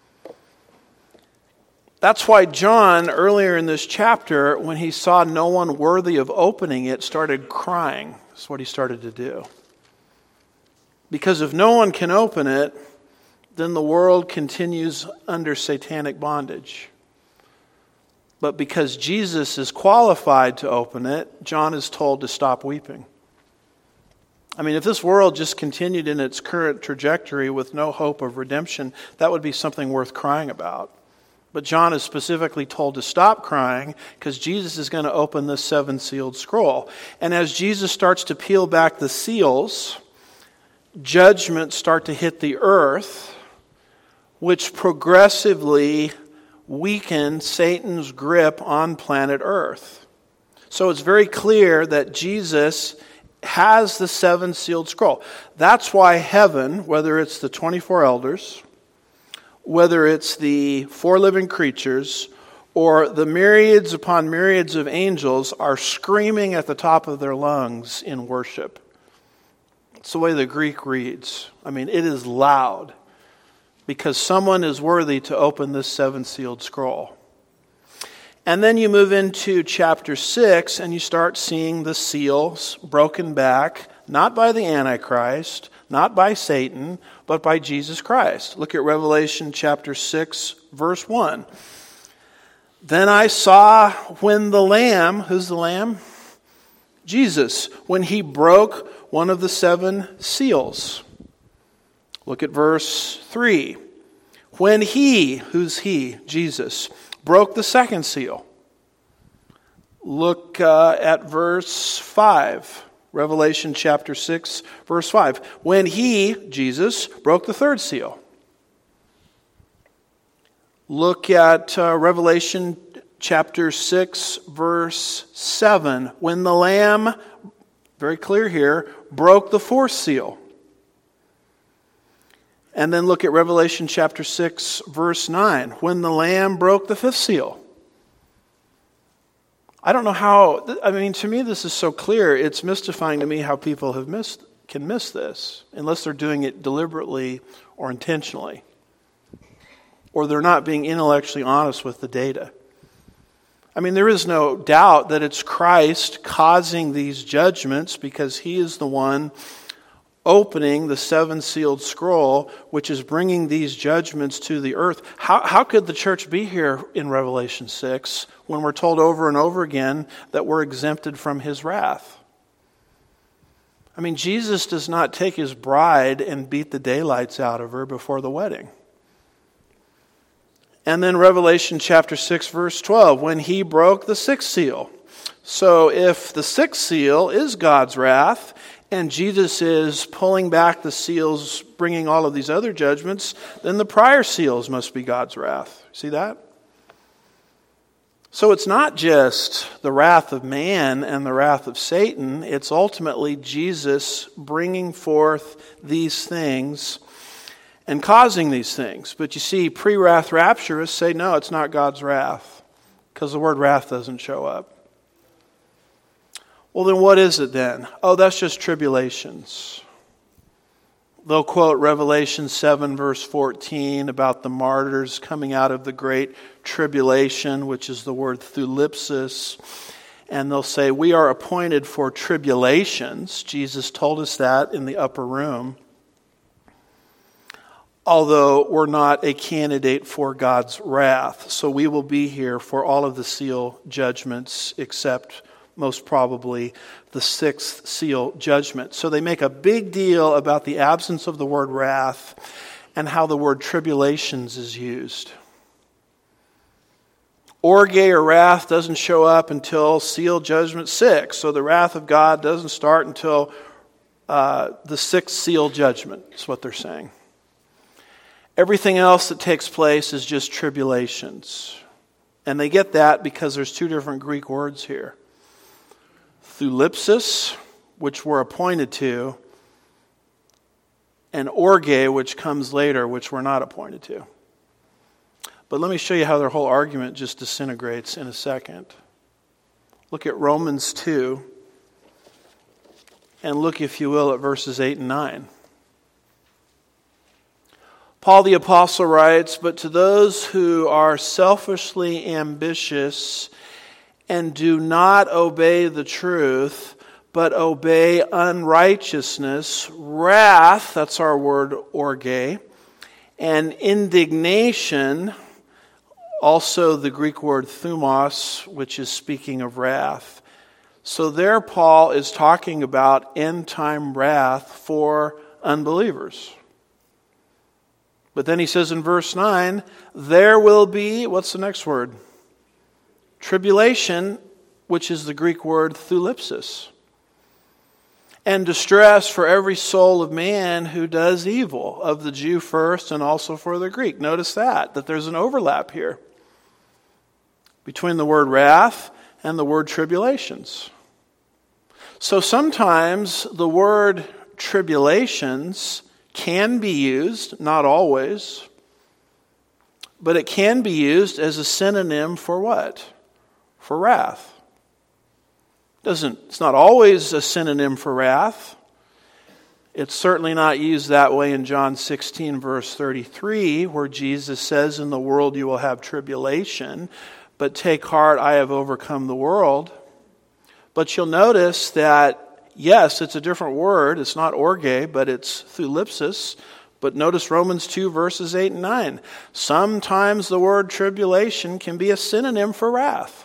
That's why John, earlier in this chapter, when he saw no one worthy of opening it, started crying. That's what he started to do. Because if no one can open it, then the world continues under satanic bondage. But because Jesus is qualified to open it, John is told to stop weeping. I mean, if this world just continued in its current trajectory with no hope of redemption, that would be something worth crying about. But John is specifically told to stop crying because Jesus is going to open this seven-sealed scroll. And as Jesus starts to peel back the seals, judgments start to hit the earth, which progressively weaken Satan's grip on planet Earth. So it's very clear that Jesus has the seven sealed scroll. That's why heaven, whether it's the twenty-four elders, whether it's the four living creatures, or the myriads upon myriads of angels, are screaming at the top of their lungs in worship. It's the way the Greek reads. I mean, it is loud, because someone is worthy to open this seven-sealed scroll. And then you move into chapter six, and you start seeing the seals broken back, not by the Antichrist, not by Satan, but by Jesus Christ. Look at Revelation chapter six, verse one. Then I saw when the Lamb, who's the Lamb? Jesus, when he broke one of the seven seals. Look at verse three. When he, who's he? Jesus, broke the second seal. Look uh, at verse five. Revelation chapter six, verse five. When he, Jesus, broke the third seal. Look at uh, Revelation chapter six, verse seven. When the Lamb, very clear here, broke the fourth seal. And then look at Revelation chapter six, verse nine. When the Lamb broke the fifth seal. I don't know how, I mean, to me this is so clear. It's mystifying to me how people have missed, can miss this, unless they're doing it deliberately or intentionally. Or they're not being intellectually honest with the data. I mean, there is no doubt that it's Christ causing these judgments because he is the one opening the seven-sealed scroll, which is bringing these judgments to the earth. How, how could the church be here in Revelation six when we're told over and over again that we're exempted from his wrath? I mean, Jesus does not take his bride and beat the daylights out of her before the wedding. And then Revelation chapter six, verse twelve, when he broke the sixth seal. So if the sixth seal is God's wrath, and Jesus is pulling back the seals, bringing all of these other judgments, then the prior seals must be God's wrath. See that? So it's not just the wrath of man and the wrath of Satan. It's ultimately Jesus bringing forth these things and causing these things. But you see, pre-wrath rapturists say, no, it's not God's wrath, because the word wrath doesn't show up. Well, then what is it then? Oh, that's just tribulations. They'll quote Revelation seven, verse fourteen, about the martyrs coming out of the great tribulation, which is the word thlipsis. And they'll say, we are appointed for tribulations. Jesus told us that in the upper room. although we're not a candidate for God's wrath. So we will be here for all of the seal judgments except most probably the sixth seal judgment. So they make a big deal about the absence of the word wrath and how the word tribulations is used. Orge or wrath doesn't show up until seal judgment six. So the wrath of God doesn't start until uh, the sixth seal judgment, is what they're saying. Everything else that takes place is just tribulations. And they get that because there's two different Greek words here. Thulipsis, which we're appointed to, and orge, which comes later, which we're not appointed to. But let me show you how their whole argument just disintegrates in a second. Look at Romans two, and look, if you will, at verses eight and nine. Paul the Apostle writes, "But to those who are selfishly ambitious and do not obey the truth, but obey unrighteousness, wrath," that's our word orge, "and indignation," also the Greek word thumos, which is speaking of wrath. So there Paul is talking about end-time wrath for unbelievers. But then he says in verse nine, there will be, what's the next word? Tribulation, which is the Greek word thulipsis. And distress for every soul of man who does evil, of the Jew first and also for the Greek. Notice that, that there's an overlap here between the word wrath and the word tribulations. So sometimes the word tribulations can be used, not always, but it can be used as a synonym for what? For wrath. Doesn't, it's not always a synonym for wrath. It's certainly not used that way in John sixteen, verse thirty-three, where Jesus says, "In the world you will have tribulation, but take heart, I have overcome the world." But you'll notice that, yes, it's a different word. It's not orge, but it's thulipsis. But notice Romans two, verses eight and nine. Sometimes the word tribulation can be a synonym for wrath.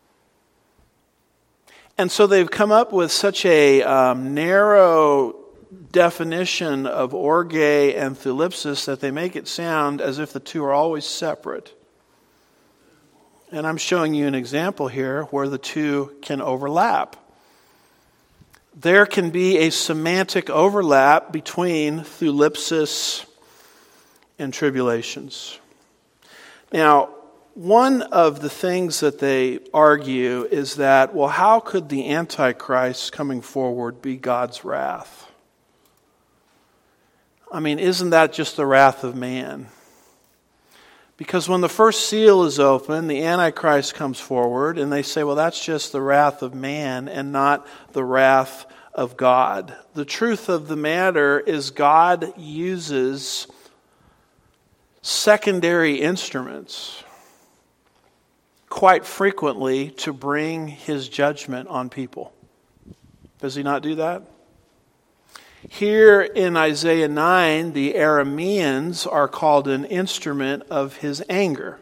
And so they've come up with such a um, narrow definition of orge and thulipsis that they make it sound as if the two are always separate. And I'm showing you an example here where the two can overlap. There can be a semantic overlap between thulipsis and tribulations. Now, one of the things that they argue is that, well, how could the Antichrist coming forward be God's wrath? I mean, isn't that just the wrath of man? Because when the first seal is open, the Antichrist comes forward, and they say, well, that's just the wrath of man and not the wrath of God. The truth of the matter is God uses secondary instruments quite frequently to bring his judgment on people. Does he not do that? Here in Isaiah nine, the Arameans are called an instrument of his anger.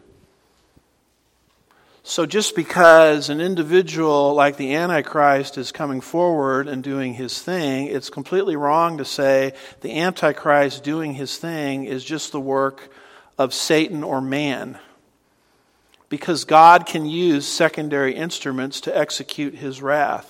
So just because an individual like the Antichrist is coming forward and doing his thing, it's completely wrong to say the Antichrist doing his thing is just the work of Satan or man. Because God can use secondary instruments to execute his wrath.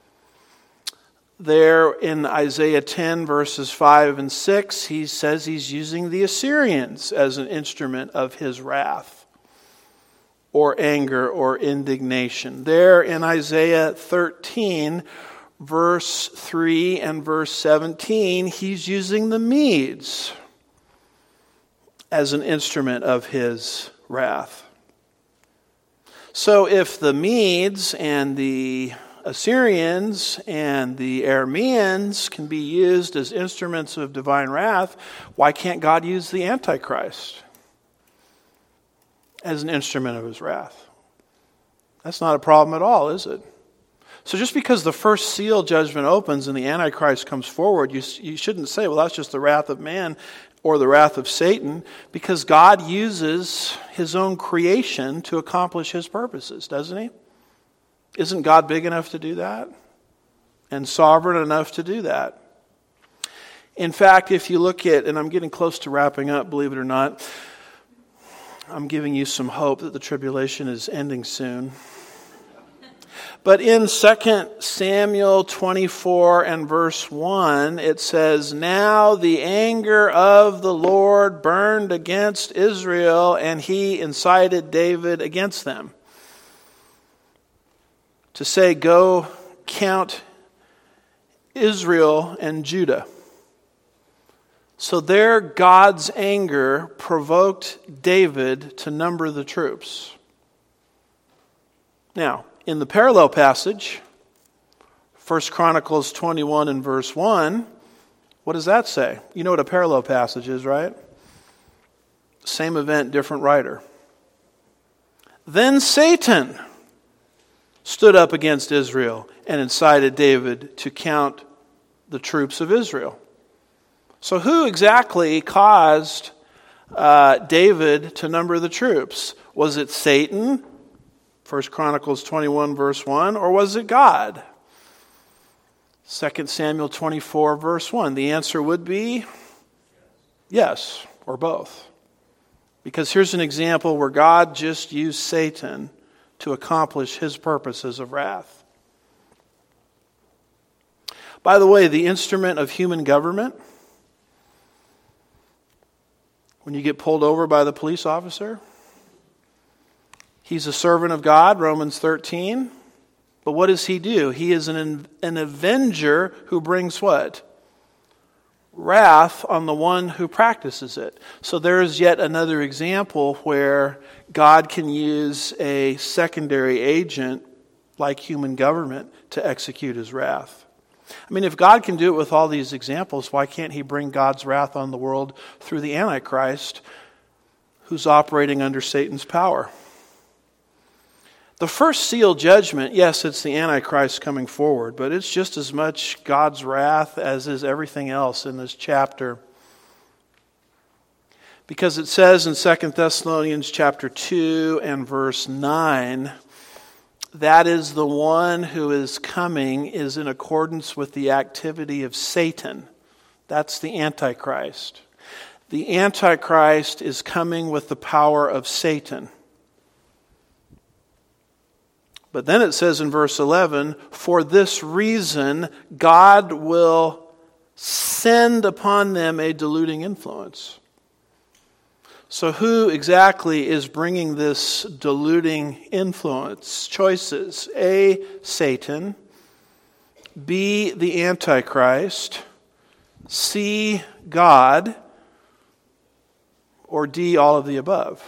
There in Isaiah ten, verses five and six, he says he's using the Assyrians as an instrument of his wrath, or anger, or indignation. There in Isaiah thirteen, verse three and verse seventeen, he's using the Medes as an instrument of his wrath. So if the Medes and the Assyrians and the Arameans can be used as instruments of divine wrath, why can't God use the Antichrist as an instrument of his wrath? That's not a problem at all, is it? So just because the first seal judgment opens and the Antichrist comes forward, you, you shouldn't say, well, that's just the wrath of man or the wrath of Satan, because God uses his own creation to accomplish his purposes, doesn't he? Isn't God big enough to do that? And sovereign enough to do that? In fact, if you look at, and I'm getting close to wrapping up, believe it or not, I'm giving you some hope that the tribulation is ending soon. But in Second Samuel twenty-four and verse one, it says, "Now the anger of the Lord burned against Israel, and he incited David against them." To say, go count Israel and Judah. So there God's anger provoked David to number the troops. Now, in the parallel passage, First Chronicles twenty-one and verse one, what does that say? You know what a parallel passage is, right? Same event, different writer. "Then Satan stood up against Israel and incited David to count the troops of Israel." So who exactly caused uh, David to number the troops? Was it Satan, First Chronicles twenty-one verse one, or was it God? Second Samuel twenty-four verse one. The answer would be yes, or both. Because here's an example where God just used Satan to accomplish his purposes of wrath. By the way, the instrument of human government, when you get pulled over by the police officer, he's a servant of God, Romans thirteen. But what does he do? He is an, an avenger who brings what? Wrath on the one who practices it. So there is yet another example where God can use a secondary agent like human government to execute his wrath. I mean, if God can do it with all these examples, why can't he bring God's wrath on the world through the Antichrist who's operating under Satan's power? The first seal judgment, yes, it's the Antichrist coming forward, but it's just as much God's wrath as is everything else in this chapter. Because it says in Second Thessalonians chapter two and verse nine, that is the one who is coming is in accordance with the activity of Satan. That's the Antichrist. The Antichrist is coming with the power of Satan. But then it says in verse eleven, "For this reason God will send upon them a deluding influence." So who exactly is bringing this deluding influence? Choices. A, Satan. B, the Antichrist. C, God. Or D, all of the above.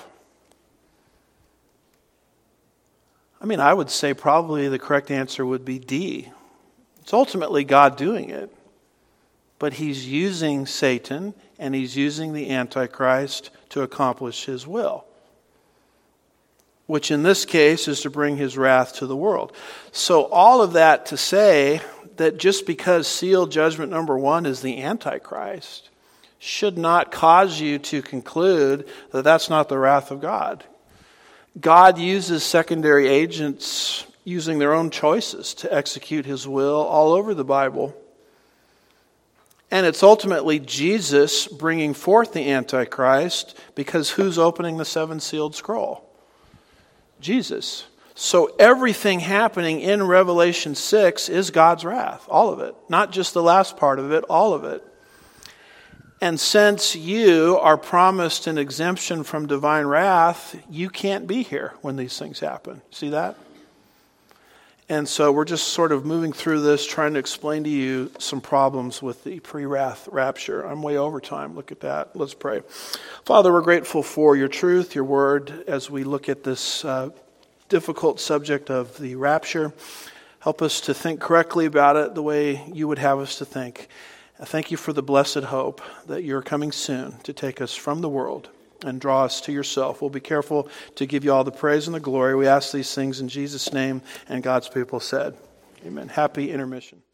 I mean, I would say probably the correct answer would be D. It's ultimately God doing it. But he's using Satan and he's using the Antichrist to accomplish his will. Which in this case is to bring his wrath to the world. So all of that to say that just because seal judgment number one is the Antichrist should not cause you to conclude that that's not the wrath of God. God uses secondary agents using their own choices to execute his will all over the Bible. And it's ultimately Jesus bringing forth the Antichrist, because who's opening the seven-sealed scroll? Jesus. So everything happening in Revelation six is God's wrath. All of it. Not just the last part of it, all of it. And since you are promised an exemption from divine wrath, you can't be here when these things happen. See that? And so we're just sort of moving through this, trying to explain to you some problems with the pre-wrath rapture. I'm way over time. Look at that. Let's pray. Father, we're grateful for your truth, your word, as we look at this uh, difficult subject of the rapture. Help us to think correctly about it the way you would have us to think. I thank you for the blessed hope that you're coming soon to take us from the world and draw us to yourself. We'll be careful to give you all the praise and the glory. We ask these things in Jesus' name, and God's people said, Amen. Happy intermission.